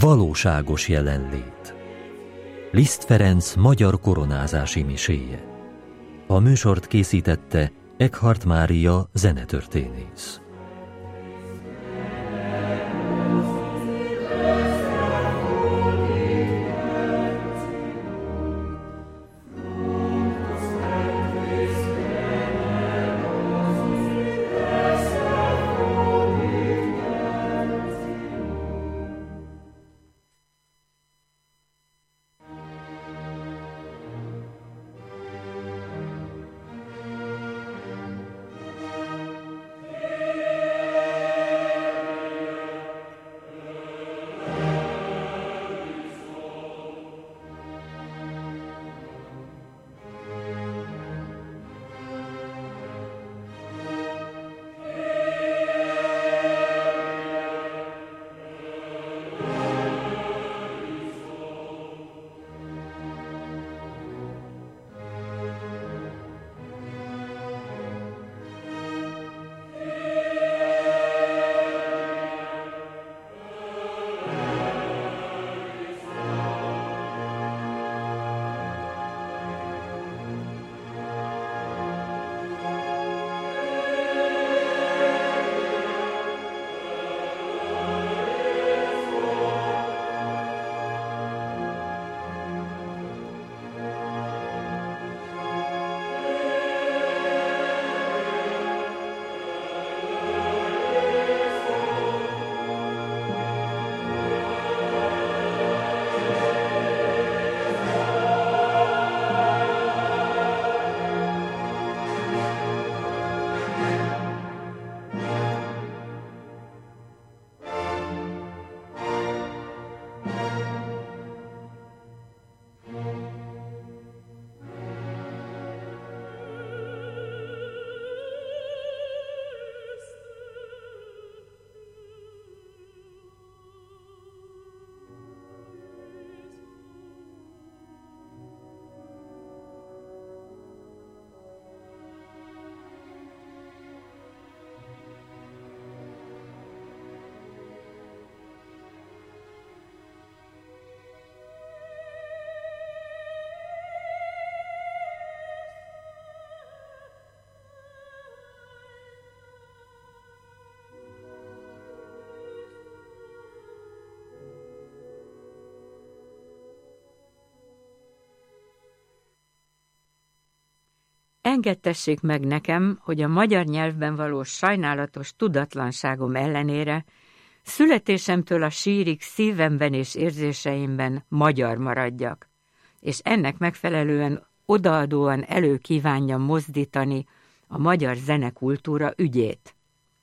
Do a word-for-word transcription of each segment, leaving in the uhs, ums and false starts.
Valóságos jelenlét. Liszt Ferenc magyar koronázási miséje. A műsort készítette Eckhardt Mária zenetörténész. Engedtessék meg nekem, hogy a magyar nyelvben való sajnálatos tudatlanságom ellenére születésemtől a sírig szívemben és érzéseimben magyar maradjak, és ennek megfelelően odaadóan előkívánjam mozdítani a magyar zenekultúra ügyét.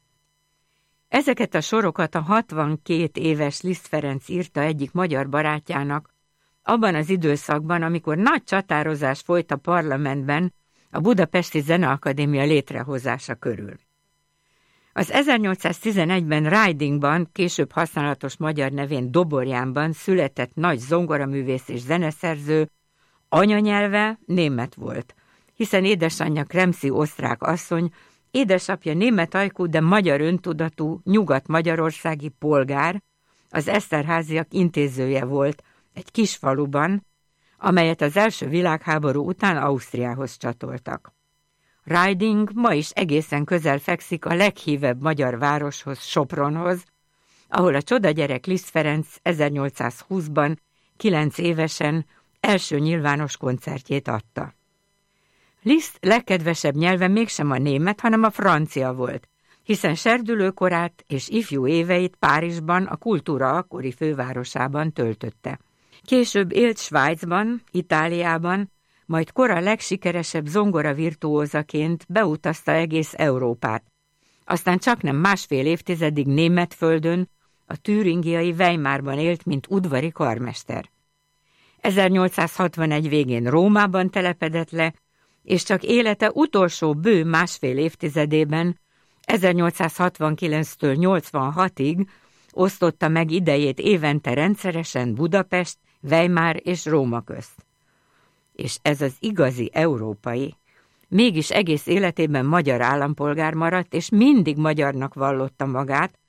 Ezeket a sorokat a hatvankét éves Liszt Ferenc írta egyik magyar barátjának, abban az időszakban, amikor nagy csatározás folyt a parlamentben a Budapesti Zeneakadémia létrehozása körül. Az ezernyolcszáztizenegyben Ridingban, később használatos magyar nevén Doborjánban született nagy zongoraművész és zeneszerző anyanyelve német volt, hiszen édesanyja Kremsi osztrák asszony, édesapja német ajkú, de magyar öntudatú nyugat-magyarországi polgár, az Eszterházyak intézője volt egy kis faluban, amelyet az első világháború után Ausztriához csatoltak. Riding ma is egészen közel fekszik a leghívebb magyar városhoz, Sopronhoz, ahol a csodagyerek Liszt Ferenc ezernyolcszázhúszban, kilenc évesen első nyilvános koncertjét adta. Liszt legkedvesebb nyelve mégsem a német, hanem a francia volt, hiszen serdülőkorát és ifjú éveit Párizsban, a kultúra akkori fővárosában töltötte. Később élt Svájcban, Itáliában, majd kora legsikeresebb zongora virtuózaként beutazta egész Európát. Aztán csaknem másfél évtizedig Németföldön, a türingiai Weimarban élt, mint udvari karmester. ezernyolcszázhatvanegy végén Rómában telepedett le, és csak élete utolsó bő másfél évtizedében, ezernyolcszázhatvankilenctől nyolcvanhatig osztotta meg idejét évente rendszeresen Budapest, Weimar és Róma közt. És ez az igazi európai, mégis egész életében magyar állampolgár maradt, és mindig magyarnak vallotta magát,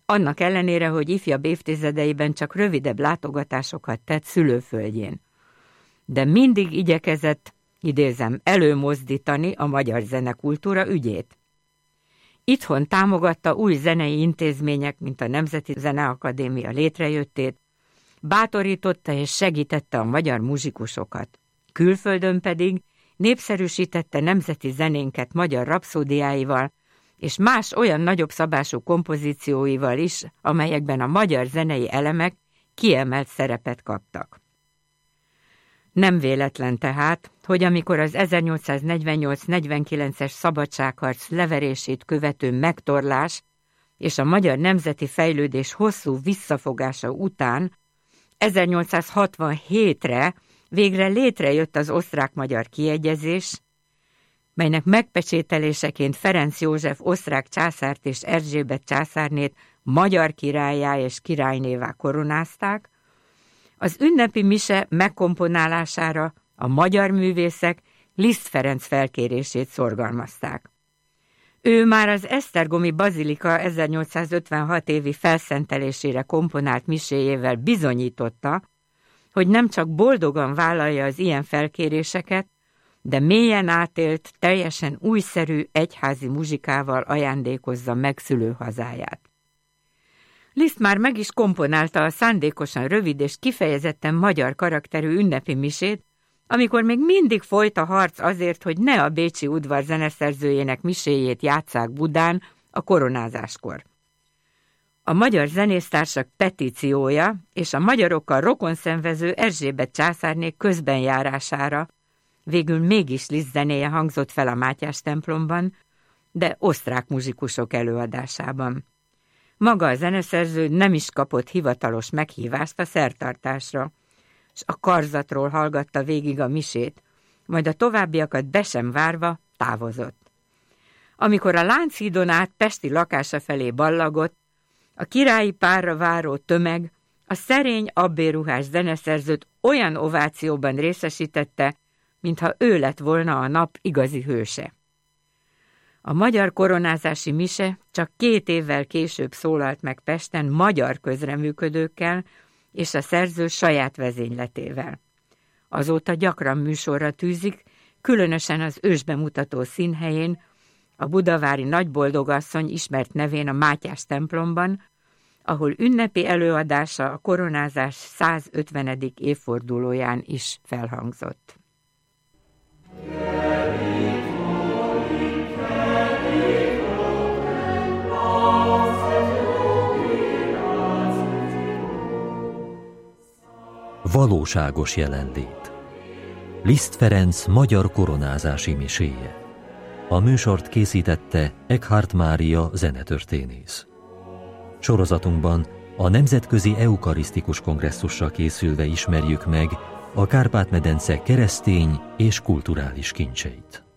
annak ellenére, hogy ifjabb évtizedeiben csak rövidebb látogatásokat tett szülőföldjén. De mindig igyekezett, idézem, előmozdítani a magyar zenekultúra ügyét. Itthon támogatta új zenei intézmények, mint a Nemzeti Zeneakadémia létrejöttét, bátorította és segítette a magyar muzsikusokat. Külföldön pedig népszerűsítette nemzeti zenénket magyar rapszódiáival, és más olyan nagyobb szabású kompozícióival is, amelyekben a magyar zenei elemek kiemelt szerepet kaptak. Nem véletlen tehát, hogy amikor az ezernyolcszáznegyvennyolc-negyvenkilences szabadságharc leverését követő megtorlás és a magyar nemzeti fejlődés hosszú visszafogása után ezernyolcszázhatvanhétre végre létrejött az osztrák-magyar kiegyezés, melynek megpecsételéseként Ferenc József osztrák császárt és Erzsébet császárnét magyar királlyá és királynévá koronázták, az ünnepi mise megkomponálására a magyar művészek Liszt Ferenc felkérését szorgalmazták. Ő már az esztergomi bazilika ezernyolcszázötvenhat évi felszentelésére komponált miséjével bizonyította, hogy nem csak boldogan vállalja az ilyen felkéréseket, de mélyen átélt, teljesen újszerű egyházi muzsikával ajándékozza meg szülőhazáját. Liszt már meg is komponálta a szándékosan rövid és kifejezetten magyar karakterű ünnepi misét, amikor még mindig folyt a harc azért, hogy ne a bécsi udvar zeneszerzőjének miséjét játsszák Budán a koronázáskor. A magyar zenésztársak petíciója és a magyarokkal rokonszenvező Erzsébet császárné közbenjárására végül mégis Liszt zenéje hangzott fel a Mátyás templomban, de osztrák muzsikusok előadásában. Maga a zeneszerző nem is kapott hivatalos meghívást a szertartásra, s a karzatról hallgatta végig a misét, majd a továbbiakat be sem várva távozott. Amikor a Lánchídon át pesti lakása felé ballagott, a királyi párra váró tömeg a szerény abbéruhás zeneszerzőt olyan ovációban részesítette, mintha ő lett volna a nap igazi hőse. A magyar koronázási mise csak két évvel később szólalt meg Pesten magyar közreműködőkkel és a szerző saját vezényletével. Azóta gyakran műsorra tűzik, különösen az ősbemutató színhelyén, a budavári Nagyboldogasszony ismert nevén a Mátyás templomban, ahol ünnepi előadása a koronázás százötvenedik évfordulóján is felhangzott. Valóságos jelenlét. Liszt Ferenc magyar koronázási miséje. A műsort készítette Eckhart Mária zenetörténész. Sorozatunkban a Nemzetközi Eukarisztikus Kongresszussal készülve ismerjük meg a Kárpát-medence keresztény és kulturális kincseit.